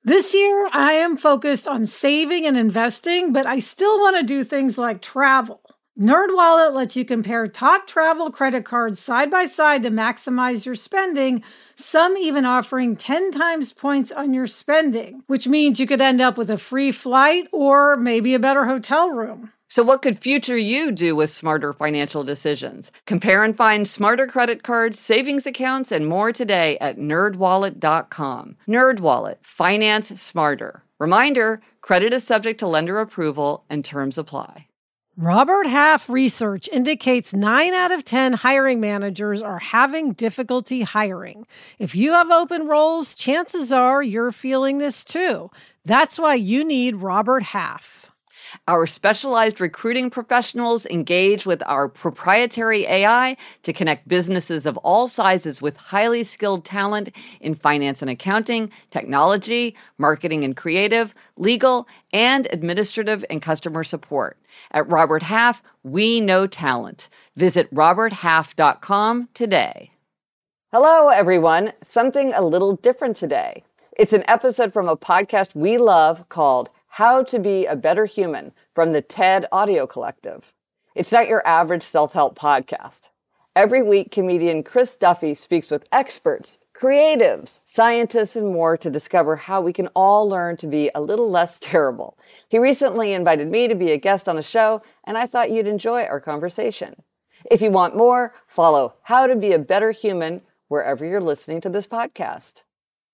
This year, I am focused on saving and investing, but I still want to do things like travel. NerdWallet lets you compare top travel credit cards side by side to maximize your spending, some even offering 10 times points on your spending, which means you could end up with a free flight or maybe a better hotel room. So what could future you do with smarter financial decisions? Compare and find smarter credit cards, savings accounts, and more today at nerdwallet.com. NerdWallet, finance smarter. Reminder, credit is subject to lender approval and terms apply. Robert Half research indicates 9 out of 10 hiring managers are having difficulty hiring. If you have open roles, chances are you're feeling this too. That's why you need Robert Half. Our specialized recruiting professionals engage with our proprietary AI to connect businesses of all sizes with highly skilled talent in finance and accounting, technology, marketing and creative, legal, and administrative and customer support. At Robert Half, we know talent. Visit roberthalf.com today. Hello, everyone. Something a little different today. It's an episode from a podcast we love called How to Be a Better Human from the TED Audio Collective. It's not your average self-help podcast. Every week, comedian Chris Duffy speaks with experts, creatives, scientists, and more to discover how we can all learn to be a little less terrible. He recently invited me to be a guest on the show, and I thought you'd enjoy our conversation. If you want more, follow How to Be a Better Human wherever you're listening to this podcast.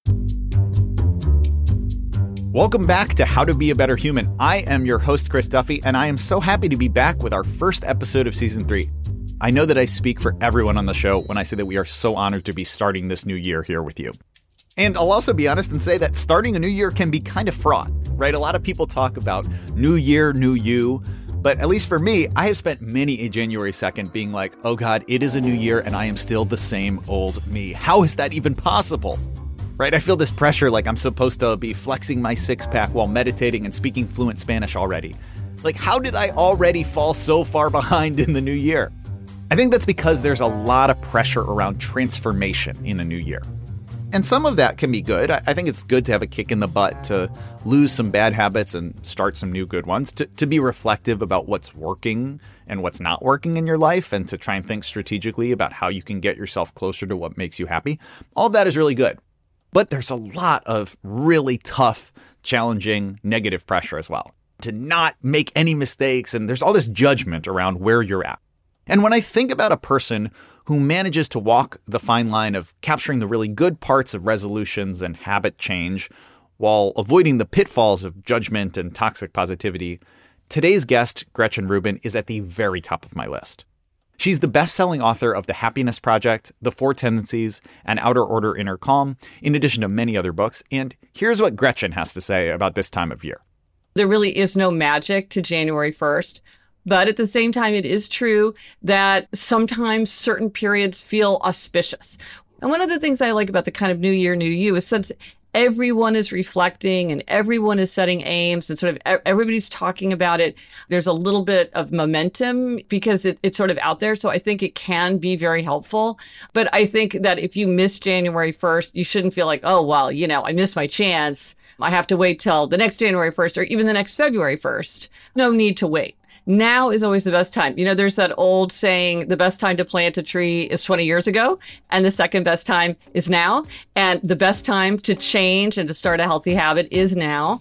Welcome back to How to Be a Better Human. I am your host, Chris Duffy, and I am so happy to be back with our first episode of Season 3. I know that I speak for everyone on the show when I say that we are so honored to be starting this new year here with you. And I'll also be honest and say that starting a new year can be kind of fraught, right? A lot of people talk about new year, new you. But at least for me, I have spent many a January 2nd being like, oh God, it is a new year and I am still the same old me. How is that even possible? Right? I feel this pressure like I'm supposed to be flexing my six-pack while meditating and speaking fluent Spanish already. Like, how did I already fall so far behind in the new year? I think that's because there's a lot of pressure around transformation in a new year. And some of that can be good. I think it's good to have a kick in the butt, to lose some bad habits and start some new good ones, to be reflective about what's working and what's not working in your life, and to try and think strategically about how you can get yourself closer to what makes you happy. All of that is really good. But there's a lot of really tough, challenging, negative pressure as well. To not make any mistakes, and there's all this judgment around where you're at. And when I think about a person who manages to walk the fine line of capturing the really good parts of resolutions and habit change while avoiding the pitfalls of judgment and toxic positivity, today's guest, Gretchen Rubin, is at the very top of my list. She's the best-selling author of The Happiness Project, The Four Tendencies, and Outer Order, Inner Calm, in addition to many other books. And here's what Gretchen has to say about this time of year. There really is no magic to January 1st. But at the same time, it is true that sometimes certain periods feel auspicious. And one of the things I like about the kind of New Year, New You is since everyone is reflecting and everyone is setting aims and sort of everybody's talking about it, there's a little bit of momentum because it's sort of out there. So I think it can be very helpful. But I think that if you miss January 1st, you shouldn't feel like, oh, well, I missed my chance. I have to wait till the next January 1st or even the next February 1st. No need to wait. Now is always the best time. There's that old saying, the best time to plant a tree is 20 years ago, and the second best time is now. And the best time to change and to start a healthy habit is now.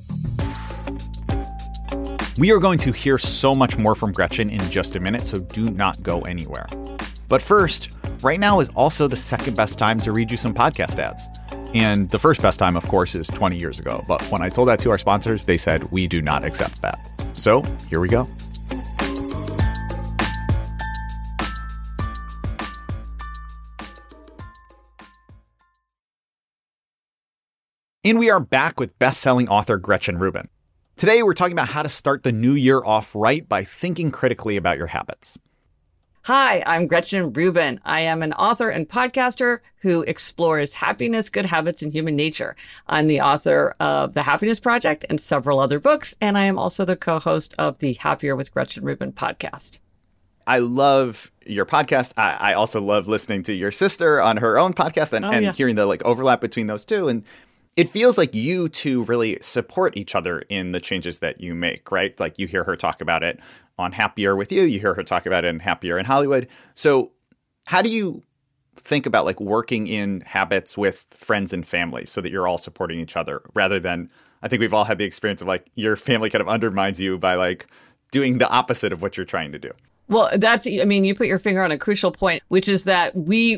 We are going to hear so much more from Gretchen in just a minute, so do not go anywhere. But first, right now is also the second best time to read you some podcast ads. And the first best time, of course, is 20 years ago. But when I told that to our sponsors, they said, we do not accept that. So here we go. And we are back with best-selling author Gretchen Rubin. Today, we're talking about how to start the new year off right by thinking critically about your habits. Hi, I'm Gretchen Rubin. I am an author and podcaster who explores happiness, good habits, and human nature. I'm the author of The Happiness Project and several other books, and I am also the co-host of the Happier with Gretchen Rubin podcast. I love your podcast. I also love listening to your sister on her own podcast and hearing the overlap between those two. And it feels like you two really support each other in the changes that you make, right? Like you hear her talk about it on Happier with you hear her talk about it in Happier in Hollywood. So how do you think about like working in habits with friends and family so that you're all supporting each other rather than, I think we've all had the experience of like your family kind of undermines you by like doing the opposite of what you're trying to do. Well, you put your finger on a crucial point, which is that we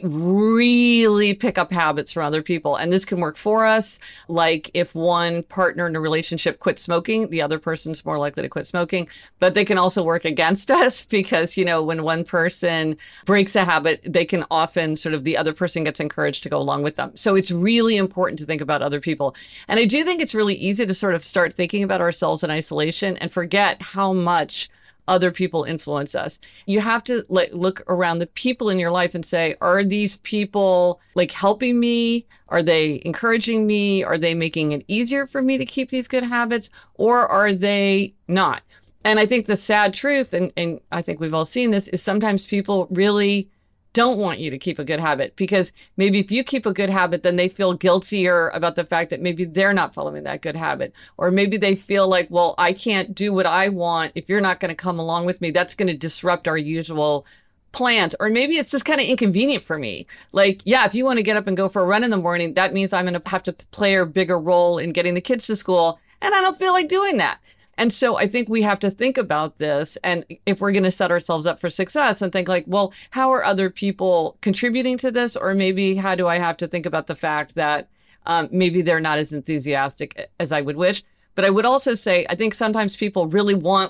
really pick up habits from other people. And this can work for us. Like if one partner in a relationship quits smoking, the other person's more likely to quit smoking. But they can also work against us because, when one person breaks a habit, they can often the other person gets encouraged to go along with them. So it's really important to think about other people. And I do think it's really easy to start thinking about ourselves in isolation and forget how much other people influence us. You have to look around the people in your life and say, are these people helping me? Are they encouraging me? Are they making it easier for me to keep these good habits? Or are they not? And I think the sad truth, and I think we've all seen this, is sometimes people really don't want you to keep a good habit because maybe if you keep a good habit, then they feel guiltier about the fact that maybe they're not following that good habit. Or maybe they feel like, well, I can't do what I want if you're not going to come along with me. That's going to disrupt our usual plans. Or maybe it's just kind of inconvenient for me. If you want to get up and go for a run in the morning, that means I'm going to have to play a bigger role in getting the kids to school. And I don't feel like doing that. And so I think we have to think about this. And if we're going to set ourselves up for success and think how are other people contributing to this? Or maybe how do I have to think about the fact that maybe they're not as enthusiastic as I would wish. But I would also say, I think sometimes people really want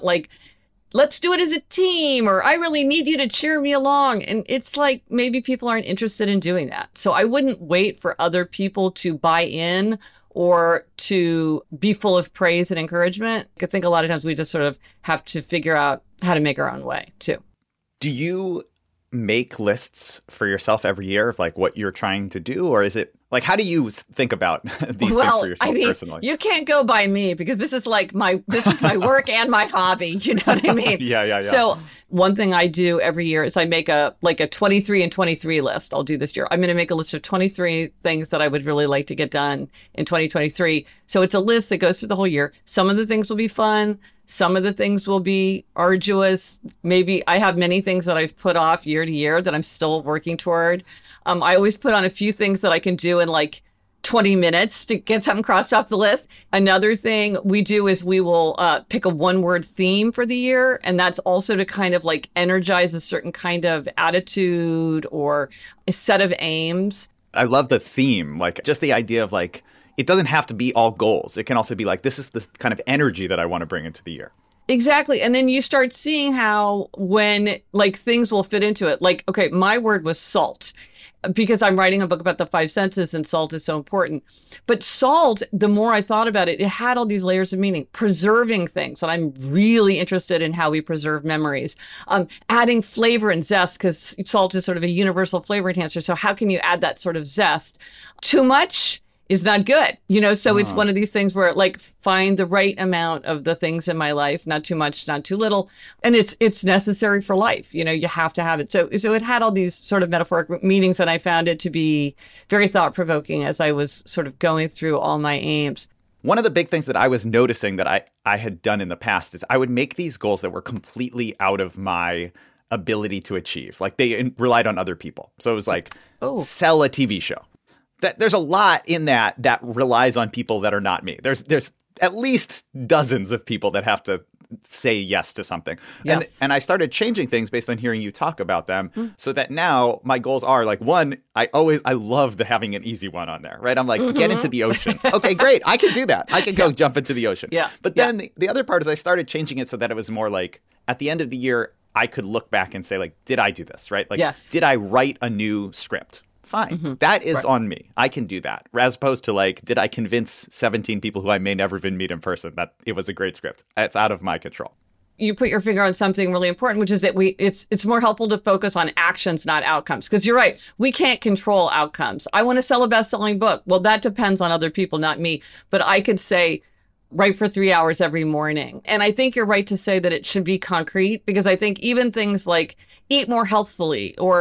let's do it as a team, or I really need you to cheer me along. And it's maybe people aren't interested in doing that. So I wouldn't wait for other people to buy in or to be full of praise and encouragement. I think a lot of times we just have to figure out how to make our own way too. Do you make lists for yourself every year of what you're trying to do? Or is it how do you think about these things for yourself personally? You can't go by me because this is my work and my hobby. You know what I mean? Yeah. So one thing I do every year is I make a 23 and 23 list. I'll do this year. I'm going to make a list of 23 things that I would really like to get done in 2023. So it's a list that goes through the whole year. Some of the things will be fun. Some of the things will be arduous. Maybe I have many things that I've put off year to year that I'm still working toward. I always put on a few things that I can do in 20 minutes to get something crossed off the list. Another thing we do is we will pick a one-word theme for the year. And that's also to kind of energize a certain kind of attitude or a set of aims. I love the theme, just the idea of it doesn't have to be all goals. It can also be this is the kind of energy that I want to bring into the year. Exactly. And then you start seeing how when things will fit into it. Okay, my word was salt because I'm writing a book about the 5 senses and salt is so important. But salt, the more I thought about it, it had all these layers of meaning, preserving things. And I'm really interested in how we preserve memories, adding flavor and zest because salt is a universal flavor enhancer. So how can you add that sort of zest? Too much is not good, so it's one of these things where find the right amount of the things in my life, not too much, not too little. And it's necessary for life. You have to have it. So it had all these metaphoric meanings, and I found it to be very thought provoking as I was going through all my aims. One of the big things that I was noticing that I had done in the past is I would make these goals that were completely out of my ability to achieve. They relied on other people. So it was sell a TV show. There's a lot in that relies on people that are not me. There's at least dozens of people that have to say yes to something. Yes. And I started changing things based on hearing you talk about them so that now my goals are one, I love having an easy one on there, right? I'm get into the ocean. Okay, great. I can do that. I can go jump into the ocean. Yeah. But then the other part is I started changing it so that it was more at the end of the year, I could look back and say did I do this, right? Yes. Did I write a new script? Fine. Mm-hmm. That is right. On me. I can do that. As opposed to did I convince 17 people who I may never even meet in person that it was a great script? It's out of my control. You put your finger on something really important, which is that it's more helpful to focus on actions, not outcomes. Because you're right, we can't control outcomes. I want to sell a best-selling book. Well, that depends on other people, not me. But I could say, write for 3 hours every morning. And I think you're right to say that it should be concrete, because I think even things like eat more healthfully or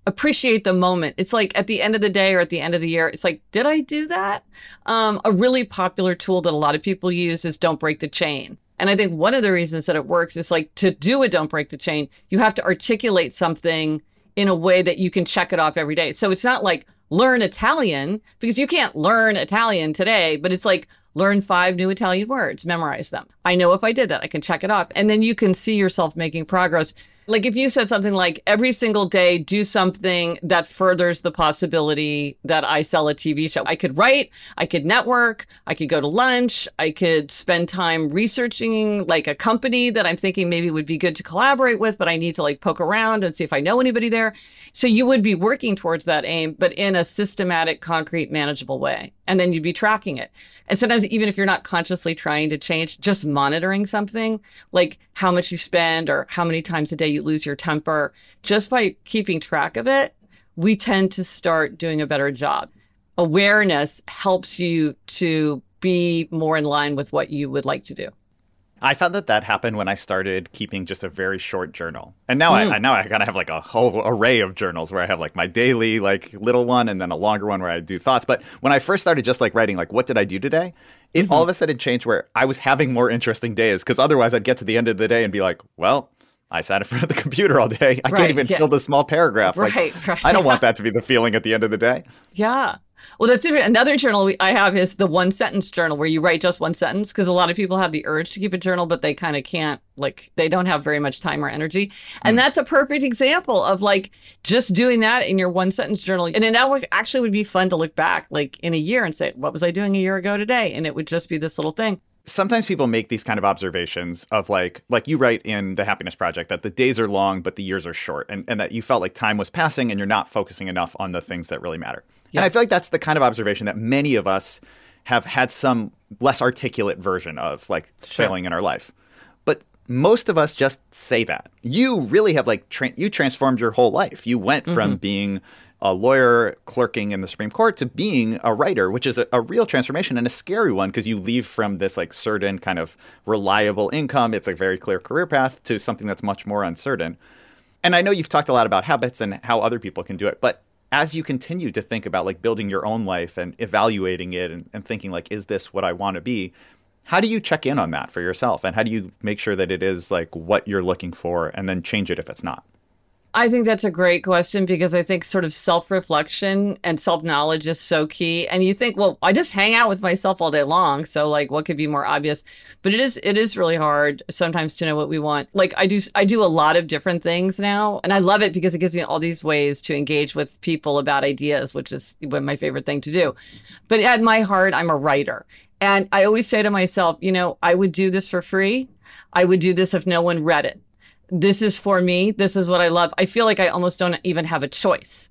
appreciate the moment. It's like at the end of the day or at the end of the year, it's like, did I do that? A really popular tool that a lot of people use is Don't Break the Chain. And I think one of the reasons that it works is like to do a Don't Break the Chain, you have to articulate something in a way that you can check it off every day. So it's not like learn Italian, because you can't learn Italian today, but it's like learn 5 new Italian words, memorize them. I know if I did that, I can check it off. And then you can see yourself making progress. Like if you said something like every single day, do something that furthers the possibility that I sell a TV show. I could write, I could network, I could go to lunch, I could spend time researching like a company that I'm thinking maybe would be good to collaborate with, but I need to like poke around and see if I know anybody there. So you would be working towards that aim, but in a systematic, concrete, manageable way. And then you'd be tracking it. And sometimes even if you're not consciously trying to change, just monitoring something like how much you spend or how many times a day you lose your temper, just by keeping track of it, we tend to start doing a better job. Awareness helps you to be more in line with what you would like to do. I found that happened when I started keeping just a very short journal. And now I kind of have like a whole array of journals where I have like my daily like little one and then a longer one where I do thoughts. But when I first started just like writing like what did I do today, it all of a sudden changed where I was having more interesting days, because otherwise I'd get to the end of the day and be like, well, I sat in front of the computer all day. I can't even fill the small paragraph. Right. I don't want that to be the feeling at the end of the day. Yeah. Well, that's different. Another journal I have is the 1-sentence journal, where you write just one sentence, because a lot of people have the urge to keep a journal, but they kind of can't, like, they don't have very much time or energy. And that's a perfect example of like just doing that in your 1-sentence journal. And then that actually would be fun to look back like in a year and say, what was I doing a year ago today? And it would just be this little thing. Sometimes people make these kind of observations of like you write in The Happiness Project that the days are long, but the years are short, and that you felt like time was passing and you're not focusing enough on the things that really matter. Yeah. And I feel like that's the kind of observation that many of us have had some less articulate version of, like failing in our life. But most of us just say that. You really have like you transformed your whole life. You went from being a lawyer clerking in the Supreme Court to being a writer, which is a real transformation and a scary one, because you leave from this like certain kind of reliable income. It's a very clear career path to something that's much more uncertain. And I know you've talked a lot about habits and how other people can do it, but as you continue to think about like building your own life and evaluating it and thinking like, is this what I want to be? How do you check in on that for yourself? And how do you make sure that it is like what you're looking for and then change it if it's not? I think that's a great question, because I think sort of self-reflection and self-knowledge is so key. And you think, well, I just hang out with myself all day long, so like what could be more obvious? But it is really hard sometimes to know what we want. Like I do a lot of different things now, and I love it because it gives me all these ways to engage with people about ideas, which is my favorite thing to do. But at my heart, I'm a writer. And I always say to myself, I would do this for free. I would do this if no one read it. This is for me. This is what I love. I feel like I almost don't even have a choice.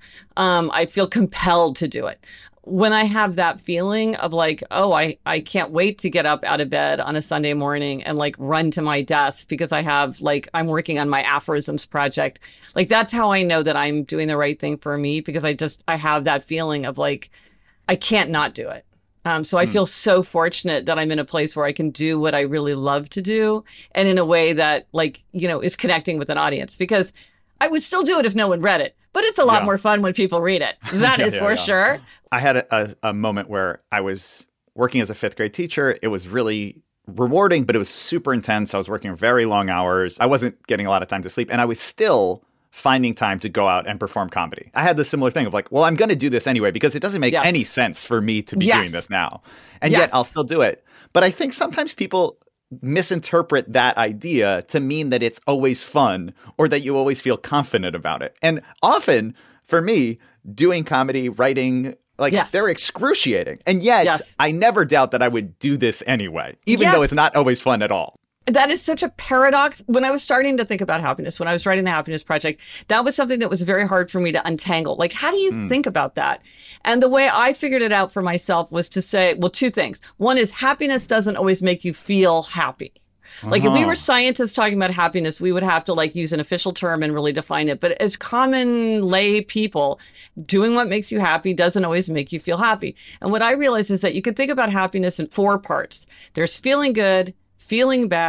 I feel compelled to do it. When I have that feeling of like, oh, I can't wait to get up out of bed on a Sunday morning and like run to my desk because I have like, I'm working on my aphorisms project. Like, that's how I know that I'm doing the right thing for me, because I have that feeling of like, I can't not do it. So I feel so fortunate that I'm in a place where I can do what I really love to do, and in a way that like, is connecting with an audience, because I would still do it if no one read it, but it's a lot more fun when people read it. That is for sure. I had a moment where I was working as a 5th grade teacher. It was really rewarding, but it was super intense. I was working very long hours. I wasn't getting a lot of time to sleep, and I was still finding time to go out and perform comedy. I had the similar thing of like, well, I'm going to do this anyway, because it doesn't make any sense for me to be doing this now. And yet I'll still do it. But I think sometimes people misinterpret that idea to mean that it's always fun or that you always feel confident about it. And often for me, doing comedy, writing, like they're excruciating. And yet I never doubt that I would do this anyway, even though it's not always fun at all. That is such a paradox. When I was starting to think about happiness, when I was writing The Happiness Project, that was something that was very hard for me to untangle. Like, how do you think about that? And the way I figured it out for myself was to say, well, 2 things. One is happiness doesn't always make you feel happy. Like if we were scientists talking about happiness, we would have to like use an official term and really define it. But as common lay people, doing what makes you happy doesn't always make you feel happy. And what I realized is that you can think about happiness in 4 parts. There's feeling good, feeling bad,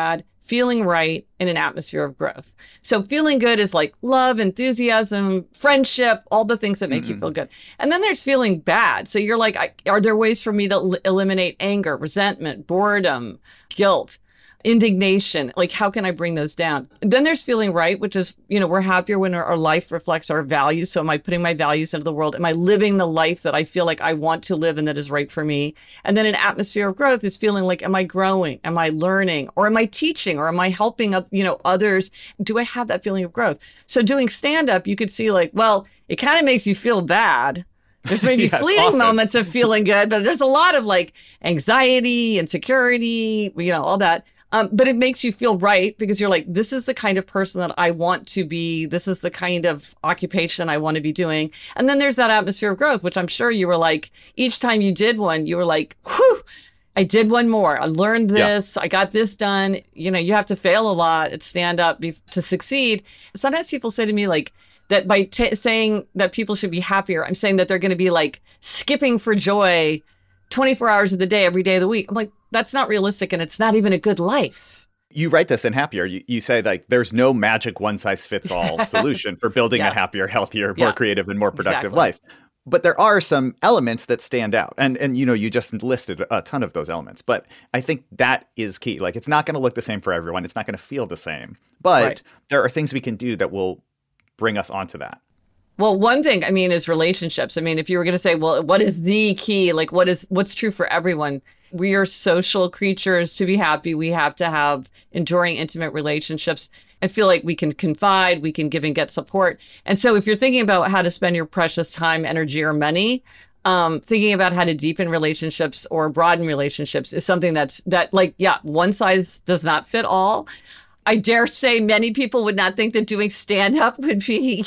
feeling right in an atmosphere of growth. So feeling good is like love, enthusiasm, friendship, all the things that make you feel good. And then there's feeling bad. So you're like, are there ways for me to eliminate anger, resentment, boredom, guilt, indignation? Like, how can I bring those down? Then there's feeling right, which is, we're happier when our life reflects our values. So am I putting my values into the world? Am I living the life that I feel like I want to live and that is right for me? And then an atmosphere of growth is feeling like, am I growing? Am I learning? Or am I teaching? Or am I helping, others? Do I have that feeling of growth? So doing stand-up, you could see like, well, it kind of makes you feel bad. There's maybe yes, fleeting often. moments of feeling good, but there's a lot of like anxiety, insecurity, all that. But it makes you feel right because you're like, this is the kind of person that I want to be. This is the kind of occupation I want to be doing. And then there's that atmosphere of growth, which I'm sure you were like, each time you did one, you were like, whew, I did one more. I learned this. Yeah. I got this done. You have to fail a lot at stand up to succeed. Sometimes people say to me like that by saying that people should be happier, I'm saying that they're going to be like skipping for joy 24 hours of the day, every day of the week. I'm like, that's not realistic, and it's not even a good life. You write this in Happier. You say like there's no magic one-size-fits-all solution for building a happier, healthier, more creative, and more productive life. But there are some elements that stand out. And you just listed a ton of those elements. But I think that is key. Like, it's not going to look the same for everyone. It's not going to feel the same. But there are things we can do that will bring us onto that. Well, one thing, is relationships. If you were going to say, well, what is the key? Like, what's true for everyone? We are social creatures. To be happy, we have to have enduring, intimate relationships and feel like we can confide, we can give and get support. And so if you're thinking about how to spend your precious time, energy, or money, thinking about how to deepen relationships or broaden relationships is something one size does not fit all. I dare say many people would not think that doing stand-up would be,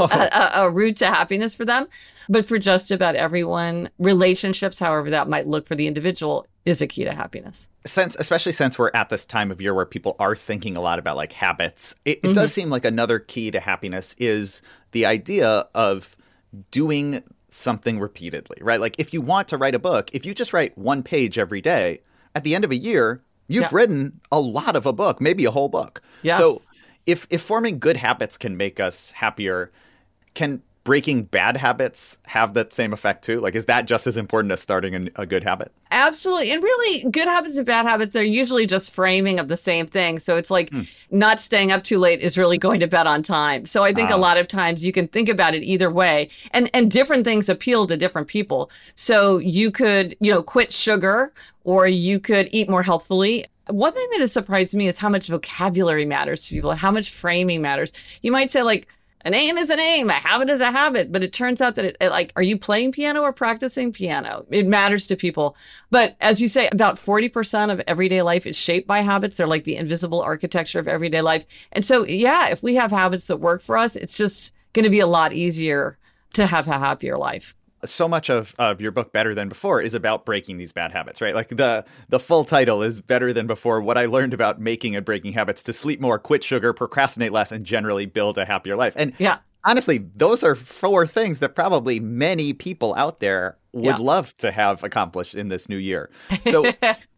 a route to happiness for them. But for just about everyone, relationships, however that might look for the individual, is a key to happiness. Especially since we're at this time of year where people are thinking a lot about like habits, it does seem like another key to happiness is the idea of doing something repeatedly, right? Like if you want to write a book, if you just write one page every day, at the end of a year, you've written a lot of a book, maybe a whole book. Yes. So if forming good habits can make us happier, can breaking bad habits have that same effect too? Like, is that just as important as starting a good habit? Absolutely. And really, good habits and bad habits, they're usually just framing of the same thing. So it's like not staying up too late is really going to bed on time. So I think a lot of times you can think about it either way. And different things appeal to different people. So you could, quit sugar, or you could eat more healthfully. One thing that has surprised me is how much vocabulary matters to people, how much framing matters. You might say like, an aim is an aim, a habit is a habit. But it turns out that are you playing piano or practicing piano? It matters to people. But as you say, about 40% of everyday life is shaped by habits. They're like the invisible architecture of everyday life. And so, if we have habits that work for us, it's just going to be a lot easier to have a happier life. So much of your book, Better Than Before, is about breaking these bad habits, right? Like the full title is Better Than Before, What I Learned About Making and Breaking Habits to Sleep More, Quit Sugar, Procrastinate Less, and Generally Build a Happier Life. And honestly, those are 4 things that probably many people out there would love to have accomplished in this new year. So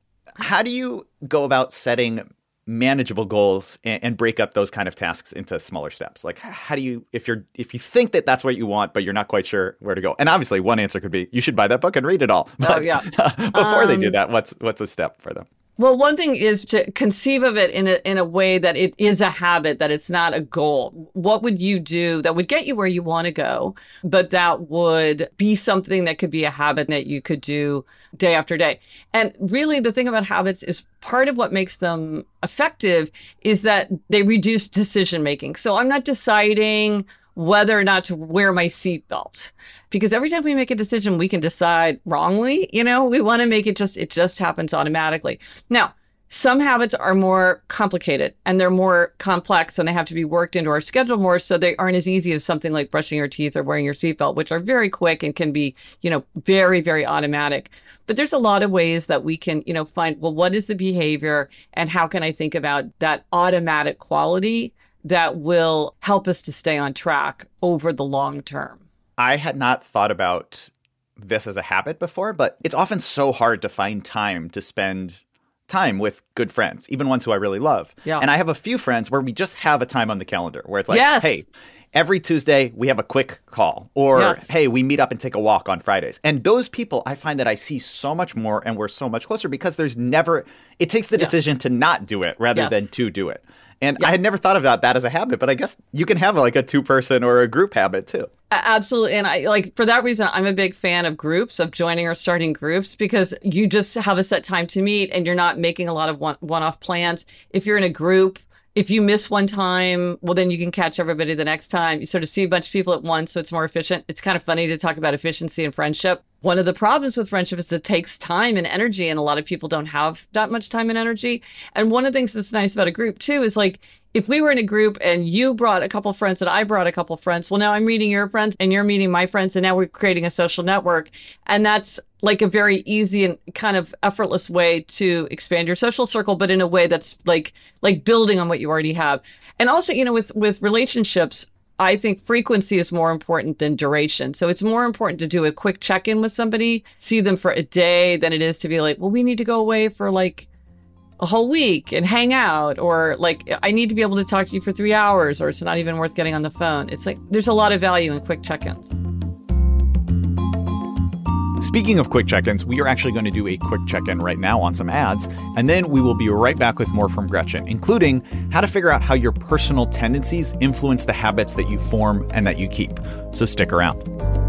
how do you go about setting manageable goals and break up those kind of tasks into smaller steps? Like, how do you, if you think that that's what you want, but you're not quite sure where to go? And obviously one answer could be, you should buy that book and read it all. But before they do that, what's a step for them? Well, one thing is to conceive of it in a way that it is a habit, that it's not a goal. What would you do that would get you where you want to go, but that would be something that could be a habit that you could do day after day? And really, the thing about habits is part of what makes them effective is that they reduce decision making. So I'm not deciding whether or not to wear my seatbelt, because every time we make a decision, we can decide wrongly. We want to make it just happens automatically. Now, some habits are more complicated and they're more complex and they have to be worked into our schedule more. So they aren't as easy as something like brushing your teeth or wearing your seatbelt, which are very quick and can be, very, very automatic. But there's a lot of ways that we can, find, well, what is the behavior and how can I think about that automatic quality that will help us to stay on track over the long term? I had not thought about this as a habit before, but it's often so hard to find time to spend time with good friends, even ones who I really love. Yeah. And I have a few friends where we just have a time on the calendar where it's like, Yes. hey, every Tuesday we have a quick call, or Yes. hey, we meet up and take a walk on Fridays. And those people, I find that I see so much more and we're so much closer because it takes the decision to not do it rather than to do it. And I had never thought about that as a habit, but I guess you can have like a 2-person or a group habit too. Absolutely. And I like, for that reason, I'm a big fan of groups, of joining or starting groups, because you just have a set time to meet and you're not making a lot of one-off plans. If you're in a group, if you miss one time, well, then you can catch everybody the next time. You sort of see a bunch of people at once, so it's more efficient. It's kind of funny to talk about efficiency in friendship. One of the problems with friendship is it takes time and energy, and a lot of people don't have that much time and energy. And one of the things that's nice about a group, too, is like, if we were in a group and you brought a couple friends and I brought a couple friends, well, now I'm meeting your friends and you're meeting my friends, and now we're creating a social network. And that's like a very easy and kind of effortless way to expand your social circle, but in a way that's like building on what you already have. And also, you know, with relationships, I think frequency is more important than duration. So it's more important to do a quick check-in with somebody, see them for a day, than it is to be like, well, we need to go away for like a whole week and hang out, or like, I need to be able to talk to you for 3 hours, or it's not even worth getting on the phone. It's like, there's a lot of value in quick check-ins. Speaking of quick check-ins, we are actually going to do a quick check-in right now on some ads, and then we will be right back with more from Gretchen, including how to figure out how your personal tendencies influence the habits that you form and that you keep. So stick around.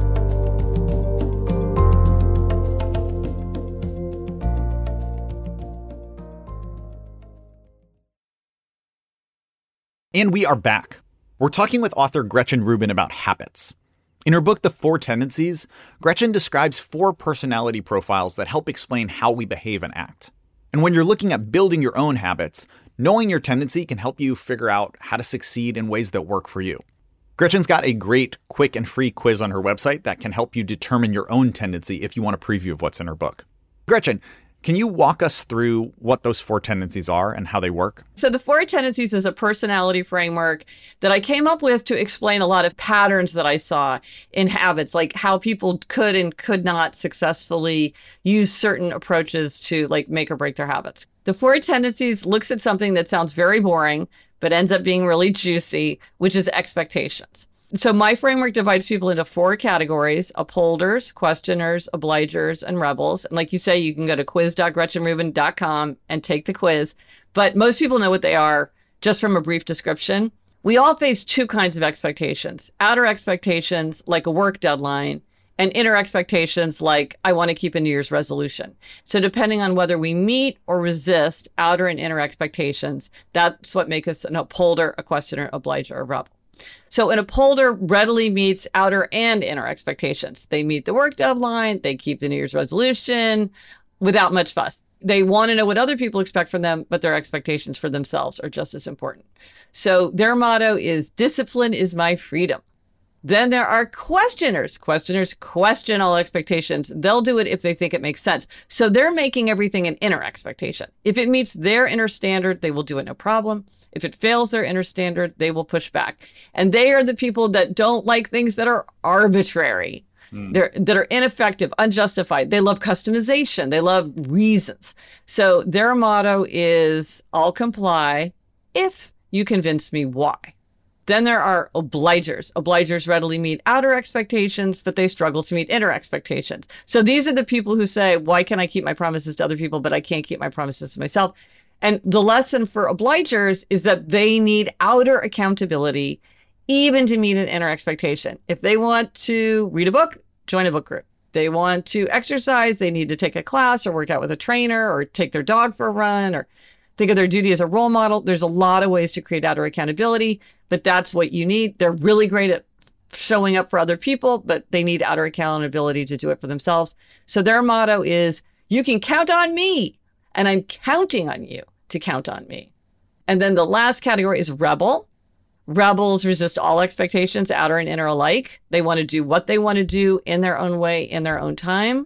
And we are back. We're talking with author Gretchen Rubin about habits. In her book, The 4 Tendencies, Gretchen describes 4 personality profiles that help explain how we behave and act. And when you're looking at building your own habits, knowing your tendency can help you figure out how to succeed in ways that work for you. Gretchen's got a great, quick, and free quiz on her website that can help you determine your own tendency if you want a preview of what's in her book. Gretchen, can you walk us through what those 4 tendencies are and how they work? So the 4 tendencies is a personality framework that I came up with to explain a lot of patterns that I saw in habits, like how people could and could not successfully use certain approaches to like make or break their habits. The 4 tendencies looks at something that sounds very boring, but ends up being really juicy, which is expectations. So my framework divides people into 4 categories: upholders, questioners, obligers, and rebels. And like you say, you can go to quiz.gretchenrubin.com and take the quiz. But most people know what they are just from a brief description. We all face 2 kinds of expectations: outer expectations, like a work deadline, and inner expectations, like I want to keep a New Year's resolution. So depending on whether we meet or resist outer and inner expectations, that's what makes us an upholder, a questioner, obliger, or rebel. So an upholder readily meets outer and inner expectations. They meet the work deadline, they keep the New Year's resolution without much fuss. They want to know what other people expect from them, but their expectations for themselves are just as important. So their motto is, discipline is my freedom. Then there are questioners. Questioners question all expectations. They'll do it if they think it makes sense. So they're making everything an inner expectation. If it meets their inner standard, they will do it no problem. If it fails their inner standard, they will push back. And they are the people that don't like things that are arbitrary, that are ineffective, unjustified. They love customization. They love reasons. So their motto is, I'll comply if you convince me why. Then there are obligers. Obligers readily meet outer expectations, but they struggle to meet inner expectations. So these are the people who say, why can I keep my promises to other people, but I can't keep my promises to myself? And the lesson for obligers is that they need outer accountability even to meet an inner expectation. If they want to read a book, join a book group. They want to exercise, they need to take a class or work out with a trainer or take their dog for a run or think of their duty as a role model. There's a lot of ways to create outer accountability, but that's what you need. They're really great at showing up for other people, but they need outer accountability to do it for themselves. So their motto is, you can count on me, and I'm counting on you to count on me. And then the last category is rebel. Rebels resist all expectations, outer and inner alike. They want to do what they want to do in their own way, in their own time.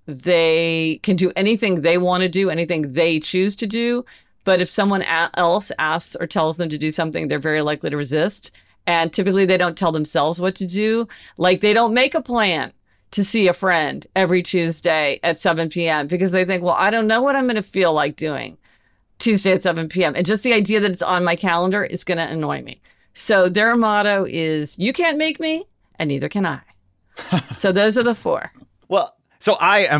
They can do anything they want to do, anything they choose to do. But if someone else asks or tells them to do something, they're very likely to resist. And typically they don't tell themselves what to do. Like, they don't make a plan to see a friend every Tuesday at 7 p.m. because they think, well, I don't know what I'm going to feel like doing Tuesday at 7 p.m. And just the idea that it's on my calendar is going to annoy me. So their motto is, you can't make me, and neither can I. So those are the 4. Well, so I am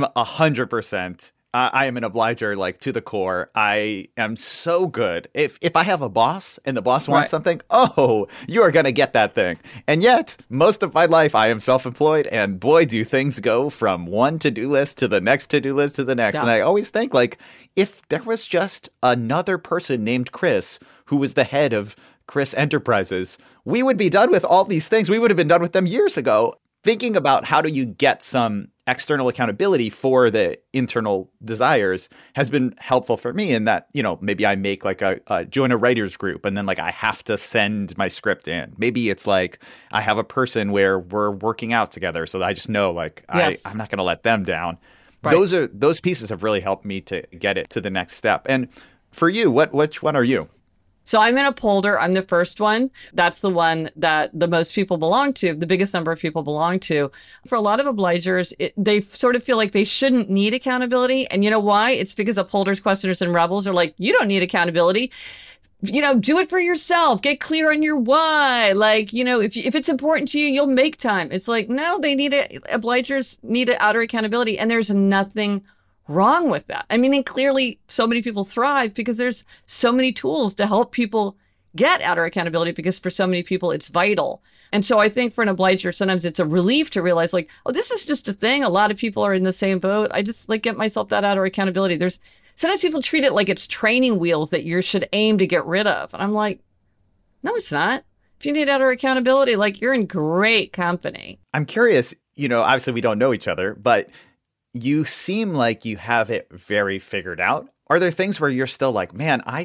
100%. I am an obliger, like, to the core. I am so good. If I have a boss and the boss wants something, oh, you are going to get that thing. And yet, most of my life, I am self-employed. And boy, do things go from one to-do list to the next to-do list to the next. Yeah. And I always think, like, if there was just another person named Chris who was the head of Chris Enterprises, we would be done with all these things. We would have been done with them years ago. Thinking about how do you get some external accountability for the internal desires has been helpful for me in that, you know, maybe I make like join a writer's group and then like I have to send my script in. Maybe it's like I have a person where we're working out together. So I just know like I'm not going to let them down. Right. Those pieces have really helped me to get it to the next step. And for you, which one are you? So I'm in Upholder. I'm the first one. That's the one that the most people belong to, the biggest number of people belong to. For a lot of obligers, they sort of feel like they shouldn't need accountability. And you know why? It's because Upholders, Questioners, and Rebels are like, you don't need accountability. You know, do it for yourself. Get clear on your why. Like, you know, if it's important to you, you'll make time. It's like, no, obligers need outer accountability. And there's nothing wrong with that. I mean, and clearly so many people thrive because there's so many tools to help people get outer accountability because for so many people it's vital. And so I think for an obliger, sometimes it's a relief to realize like, oh, this is just a thing. A lot of people are in the same boat. I just like get myself that outer accountability. Sometimes people treat it like it's training wheels that you should aim to get rid of. And I'm like, no, it's not. If you need outer accountability, like you're in great company. I'm curious, you know, obviously we don't know each other, but you seem like you have it very figured out. Are there things where you're still like, man, I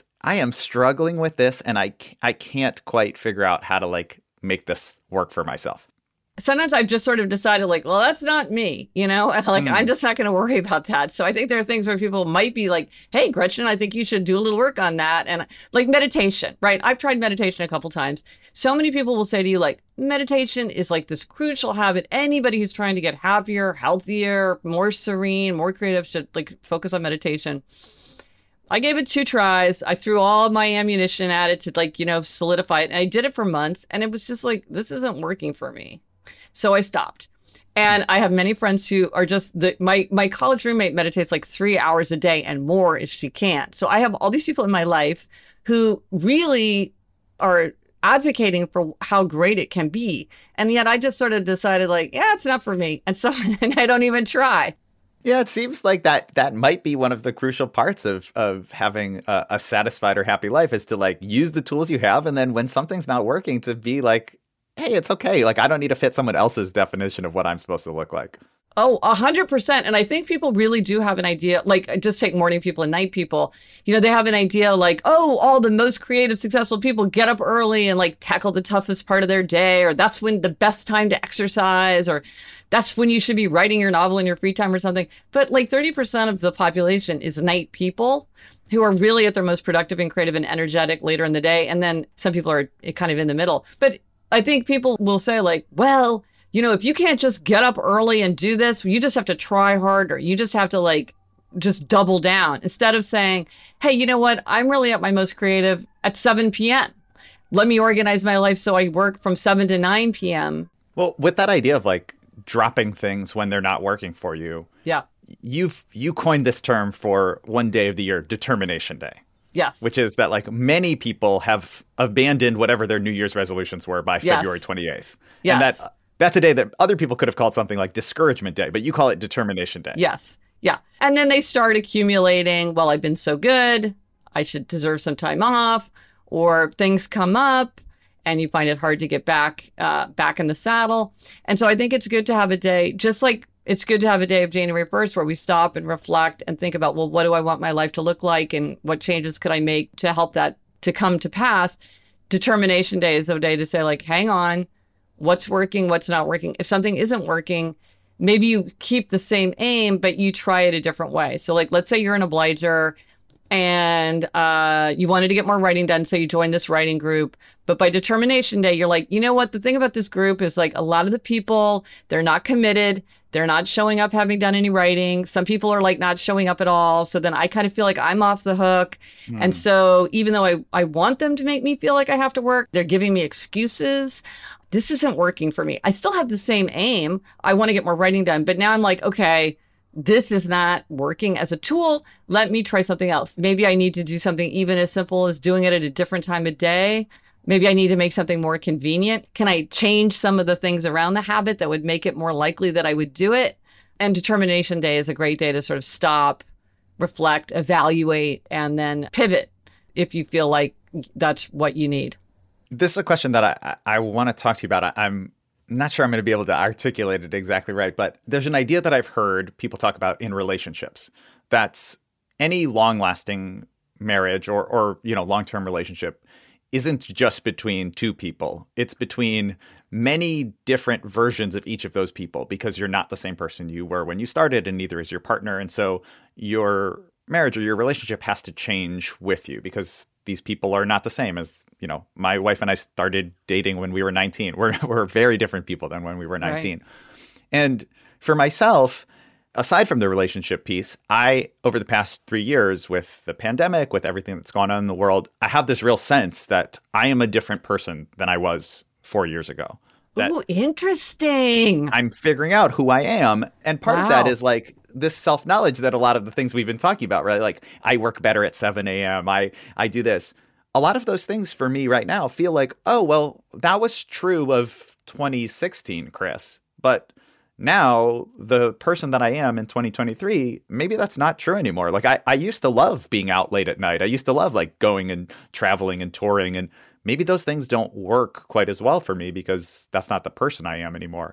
am struggling with this and I can't quite figure out how to like make this work for myself? Sometimes I've just sort of decided like, well, that's not me, you know, like I'm just not going to worry about that. So I think there are things where people might be like, hey, Gretchen, I think you should do a little work on that. And like meditation, right? I've tried meditation a couple times. So many people will say to you like, meditation is like this crucial habit. Anybody who's trying to get happier, healthier, more serene, more creative should like focus on meditation. I gave it 2 tries. I threw all my ammunition at it to like, you know, solidify it. And I did it for months. And it was just like, this isn't working for me. So I stopped. And I have many friends who are just my college roommate meditates like 3 hours a day and more if she can. So I have all these people in my life who really are advocating for how great it can be. And yet I just sort of decided like, yeah, it's not for me. And so and I don't even try. Yeah, it seems like that might be one of the crucial parts of having a satisfied or happy life is to like use the tools you have. And then when something's not working to be like, hey, it's okay. Like, I don't need to fit someone else's definition of what I'm supposed to look like. Oh, 100%. And I think people really do have an idea, like just take morning people and night people, you know, they have an idea like, oh, all the most creative, successful people get up early and like tackle the toughest part of their day, or that's when the best time to exercise, or that's when you should be writing your novel in your free time or something. But like 30% of the population is night people who are really at their most productive and creative and energetic later in the day. And then some people are kind of in the middle. But I think people will say like, well, you know, if you can't just get up early and do this, you just have to try harder. You just have to like, just double down instead of saying, hey, you know what? I'm really at my most creative at 7 p.m. Let me organize my life so I work from 7 to 9 p.m. Well, with that idea of like dropping things when they're not working for you. Yeah. You coined this term for one day of the year, Determination Day. Yes. Which is that like many people have abandoned whatever their New Year's resolutions were by February 28th. Yes. And that's a day that other people could have called something like Discouragement Day, but you call it Determination Day. Yes. Yeah. And then they start accumulating, well, I've been so good, I should deserve some time off, or things come up and you find it hard to get back in the saddle. And so I think it's good to have a day, just like it's good to have a day of January 1st where we stop and reflect and think about, well, what do I want my life to look like and what changes could I make to help that to come to pass? Determination Day is a day to say like, hang on, what's working, what's not working. If something isn't working, maybe you keep the same aim, but you try it a different way. So like, let's say you're an obliger and you wanted to get more writing done, so you joined this writing group. But by determination day, you're like, you know what? The thing about this group is like a lot of the people, they're not committed. They're not showing up having done any writing. Some people are like not showing up at all. So then I kind of feel like I'm off the hook. And so even though I want them to make me feel like I have to work, they're giving me excuses. This isn't working for me. I still have the same aim. I want to get more writing done. But now I'm like, okay, this is not working as a tool. Let me try something else. Maybe I need to do something even as simple as doing it at a different time of day. Maybe I need to make something more convenient. Can I change some of the things around the habit that would make it more likely that I would do it? And determination day is a great day to sort of stop, reflect, evaluate, and then pivot if you feel like that's what you need. This is a question that I want to talk to you about. I'm not sure I'm going to be able to articulate it exactly right, but there's an idea that I've heard people talk about in relationships. That's any long-lasting marriage or long-term relationship isn't just between two people. It's between many different versions of each of those people, because you're not the same person you were when you started, and neither is your partner. And so your marriage or your relationship has to change with you, because these people are not the same as, my wife and I started dating when we were 19. We're very different people than when we were 19. Right. And for myself, aside from the relationship piece, over the past 3 years with the pandemic, with everything that's gone on in the world, I have this real sense that I am a different person than I was 4 years ago. Oh, interesting. I'm figuring out who I am. And part of that is like this self-knowledge that a lot of the things we've been talking about, right? Like I work better at 7 a.m. I do this. A lot of those things for me right now feel like, oh, well, that was true of 2016, Chris. But now the person that I am in 2023, maybe that's not true anymore. Like I used to love being out late at night. I used to love like going and traveling and touring. And maybe those things don't work quite as well for me because that's not the person I am anymore.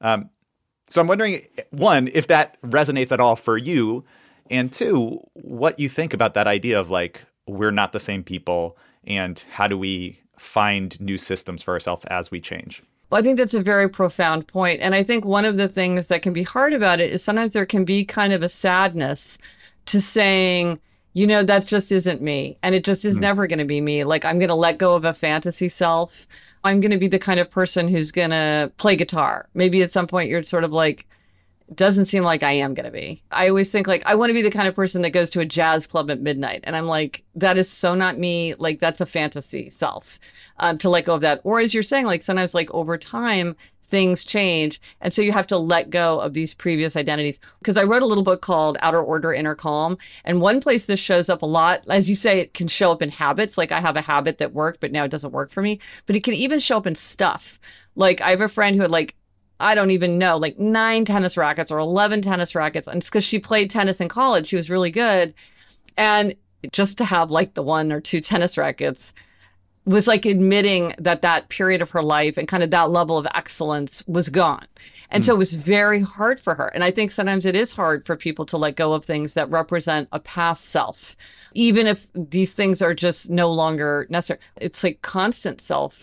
So I'm wondering, one, if that resonates at all for you, and two, what you think about that idea of like, we're not the same people, and how do we find new systems for ourselves as we change? Well, I think that's a very profound point. And I think one of the things that can be hard about it is sometimes there can be kind of a sadness to saying, that just isn't me. And it just is never going to be me. Like, I'm going to let go of a fantasy self. I'm going to be the kind of person who's going to play guitar. Maybe at some point you're sort of like, it doesn't seem like I am going to be. I always think like, I want to be the kind of person that goes to a jazz club at midnight. And I'm like, that is so not me. Like, that's a fantasy self, to let go of that. Or as you're saying, like sometimes like over time, things change. And so you have to let go of these previous identities. Because I wrote a little book called Outer Order, Inner Calm. And one place this shows up a lot, as you say, it can show up in habits. Like I have a habit that worked, but now it doesn't work for me. But it can even show up in stuff. Like I have a friend who had like, I don't even know, like 9 tennis rackets or 11 tennis rackets. And it's because she played tennis in college. She was really good. And just to have like the 1 or 2 tennis rackets was like admitting that period of her life and kind of that level of excellence was gone. And so it was very hard for her. And I think sometimes it is hard for people to let go of things that represent a past self, even if these things are just no longer necessary. It's like constant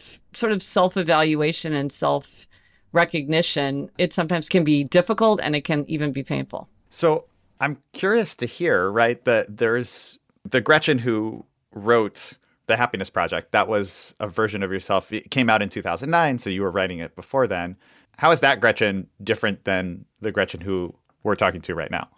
self-evaluation and self-recognition. It sometimes can be difficult and it can even be painful. So I'm curious to hear, right, that there's the Gretchen who wrote The Happiness Project. That was a version of yourself. It came out in 2009, so you were writing it before then. How is that Gretchen different than the Gretchen who we're talking to right now?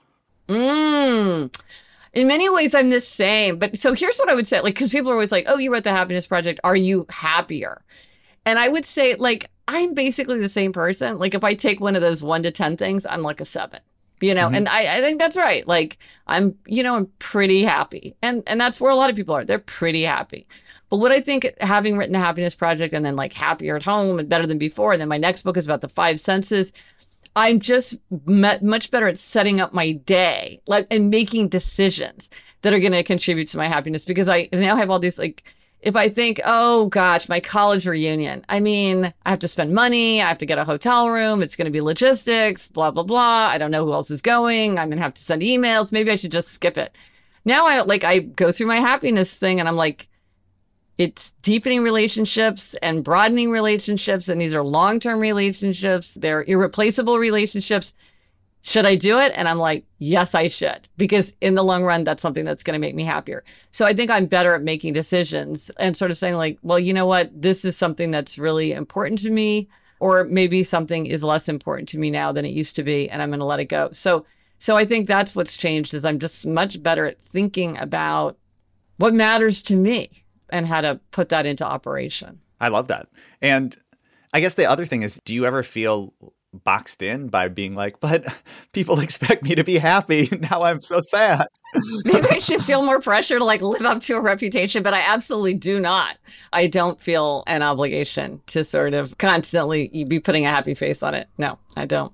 In many ways, I'm the same. But so here's what I would say, like, because people are always like, oh, you wrote The Happiness Project. Are you happier? And I would say, like, I'm basically the same person. Like, if I take one of those 1 to 10 things, I'm like a 7. And I think that's right. Like I'm pretty happy. And that's where a lot of people are. They're pretty happy. But what I think, having written The Happiness Project and then like Happier at Home and Better Than Before, and then my next book is about the 5 senses, I'm just much better at setting up my day and making decisions that are going to contribute to my happiness, because I now have all these like, if I think, oh gosh, my college reunion, I mean, I have to spend money, I have to get a hotel room, it's going to be logistics, blah, blah, blah. I don't know who else is going. I'm going to have to send emails. Maybe I should just skip it. Now I go through my happiness thing and I'm like, it's deepening relationships and broadening relationships. And these are long-term relationships. They're irreplaceable relationships. Should I do it? And I'm like, yes, I should, because in the long run, that's something that's going to make me happier. So I think I'm better at making decisions and sort of saying like, well, you know what? This is something that's really important to me, or maybe something is less important to me now than it used to be, and I'm going to let it go. So I think that's what's changed, is I'm just much better at thinking about what matters to me and how to put that into operation. I love that. And I guess the other thing is, do you ever feel boxed in by being like, but people expect me to be happy. Now I'm so sad. Maybe I should feel more pressure to like live up to a reputation, but I absolutely do not. I don't feel an obligation to sort of constantly be putting a happy face on it. No, I don't.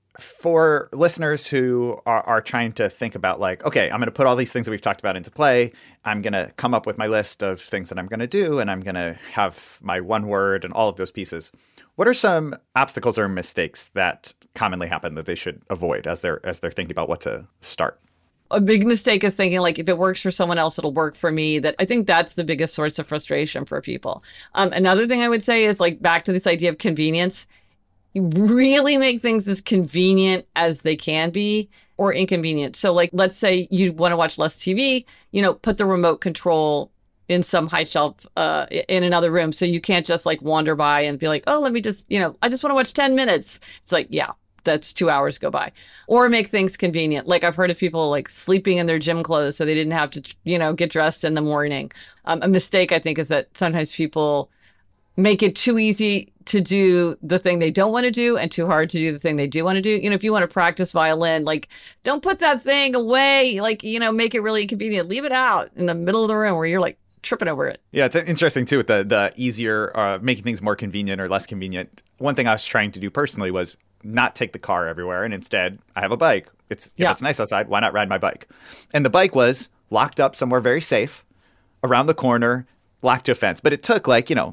For listeners who are trying to think about like, okay, I'm going to put all these things that we've talked about into play. I'm going to come up with my list of things that I'm going to do, and I'm going to have my one word and all of those pieces. What are some obstacles or mistakes that commonly happen that they should avoid as they're thinking about what to start? A big mistake is thinking like, if it works for someone else, it'll work for me. That I think that's the biggest source of frustration for people. Another thing I would say is like back to this idea of convenience. You really make things as convenient as they can be, or inconvenient. So like, let's say you want to watch less TV, put the remote control in some high shelf in another room. So you can't just like wander by and be like, oh, let me just, I just want to watch 10 minutes. It's like, yeah, that's 2 hours go by. Or make things convenient. Like I've heard of people like sleeping in their gym clothes so they didn't have to, get dressed in the morning. A mistake, I think, is that sometimes people make it too easy to do the thing they don't want to do and too hard to do the thing they do want to do. If you want to practice violin, like don't put that thing away, like, make it really inconvenient. Leave it out in the middle of the room where you're like tripping over it. Yeah, it's interesting too with the easier, making things more convenient or less convenient. One thing I was trying to do personally was not take the car everywhere, and instead I have a bike. If it's nice outside, why not ride my bike? And the bike was locked up somewhere very safe around the corner, locked to a fence. But it took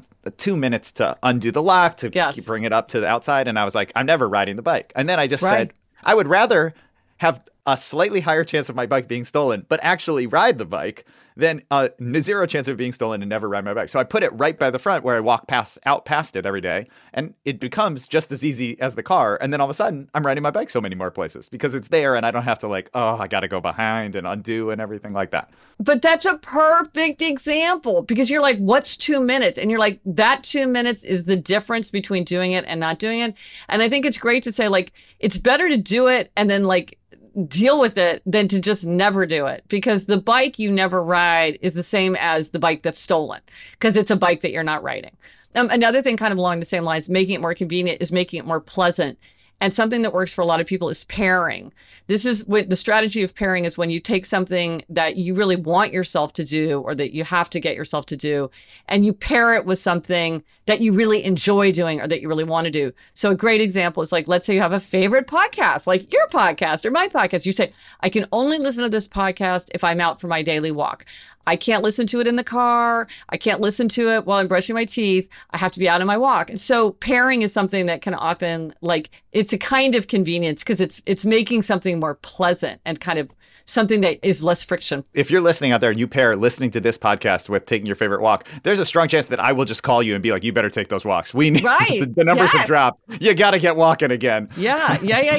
2 minutes to undo the lock, to bring it up to the outside. And I was like, I'm never riding the bike. And then I just said, I would rather have a slightly higher chance of my bike being stolen, but actually ride the bike than a zero chance of being stolen and never ride my bike. So I put it right by the front where I walk out past it every day, and it becomes just as easy as the car. And then all of a sudden I'm riding my bike so many more places because it's there, and I don't have to I got to go behind and undo and everything like that. But that's a perfect example, because you're like, what's 2 minutes? And you're like, that 2 minutes is the difference between doing it and not doing it. And I think it's great to say like, it's better to do it and then like deal with it than to just never do it, because the bike you never ride is the same as the bike that's stolen, because it's a bike that you're not riding. Another thing kind of along the same lines, making it more convenient, is making it more pleasant. And something that works for a lot of people is pairing. This is what the strategy of pairing is: when you take something that you really want yourself to do, or that you have to get yourself to do, and you pair it with something that you really enjoy doing or that you really want to do. So a great example is like, let's say you have a favorite podcast, like your podcast or my podcast. You say, I can only listen to this podcast if I'm out for my daily walk. I can't listen to it in the car. I can't listen to it while I'm brushing my teeth. I have to be out on my walk. And so pairing is something that can often, like, it's a kind of convenience, because it's making something more pleasant and kind of something that is less friction. If you're listening out there and you pair listening to this podcast with taking your favorite walk, there's a strong chance that I will just call you and be like, you better take those walks. We need the numbers have dropped. You got to get walking again. Yeah.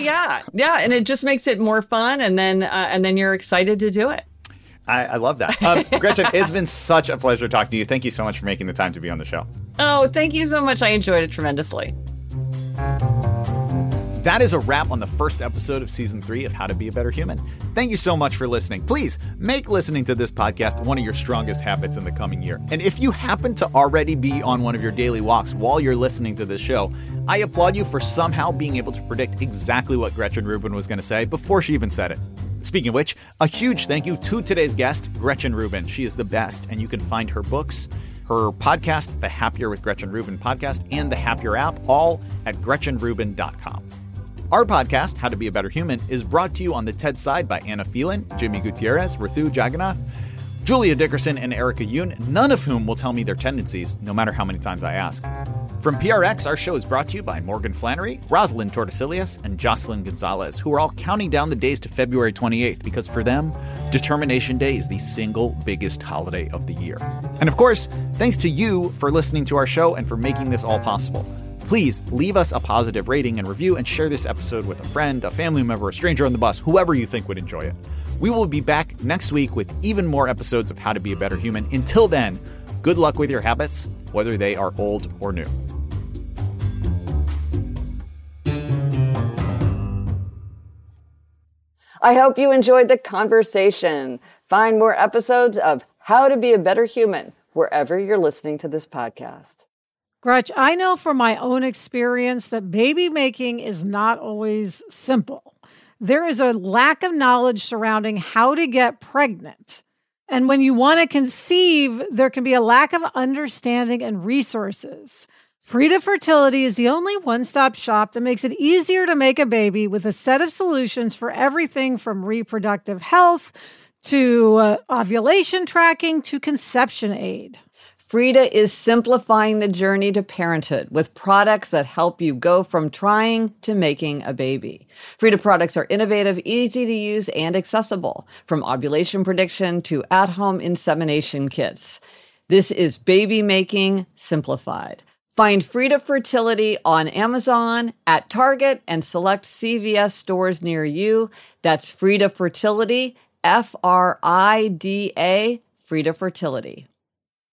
And it just makes it more fun. And then you're excited to do it. I love that. Gretchen, it's been such a pleasure talking to you. Thank you so much for making the time to be on the show. Oh, thank you so much. I enjoyed it tremendously. That is a wrap on the first episode of Season 3 of How to Be a Better Human. Thank you so much for listening. Please make listening to this podcast one of your strongest habits in the coming year. And if you happen to already be on one of your daily walks while you're listening to this show, I applaud you for somehow being able to predict exactly what Gretchen Rubin was going to say before she even said it. Speaking of which, a huge thank you to today's guest, Gretchen Rubin. She is the best, and you can find her books, her podcast, the Happier with Gretchen Rubin podcast, and the Happier app, all at GretchenRubin.com. Our podcast, How to Be a Better Human, is brought to you on the TED side by Anna Phelan, Jimmy Gutierrez, Rithu Jagannath, Julia Dickerson, and Erica Yoon, none of whom will tell me their tendencies, no matter how many times I ask. From PRX, our show is brought to you by Morgan Flannery, Rosalind Tordesillas, and Jocelyn Gonzalez, who are all counting down the days to February 28th, because for them, Determination Day is the single biggest holiday of the year. And of course, thanks to you for listening to our show and for making this all possible. Please leave us a positive rating and review and share this episode with a friend, a family member, a stranger on the bus, whoever you think would enjoy it. We will be back next week with even more episodes of How to Be a Better Human. Until then, good luck with your habits, whether they are old or new. I hope you enjoyed the conversation. Find more episodes of How to Be a Better Human wherever you're listening to this podcast. Gretch, I know from my own experience that baby making is not always simple. There is a lack of knowledge surrounding how to get pregnant. And when you want to conceive, there can be a lack of understanding and resources. Frida Fertility is the only one-stop shop that makes it easier to make a baby with a set of solutions for everything from reproductive health to ovulation tracking to conception aid. Frida is simplifying the journey to parenthood with products that help you go from trying to making a baby. Frida products are innovative, easy to use, and accessible, from ovulation prediction to at-home insemination kits. This is baby making simplified. Find Frida Fertility on Amazon, at Target, and select CVS stores near you. That's Frida Fertility, Frida, Frida Fertility.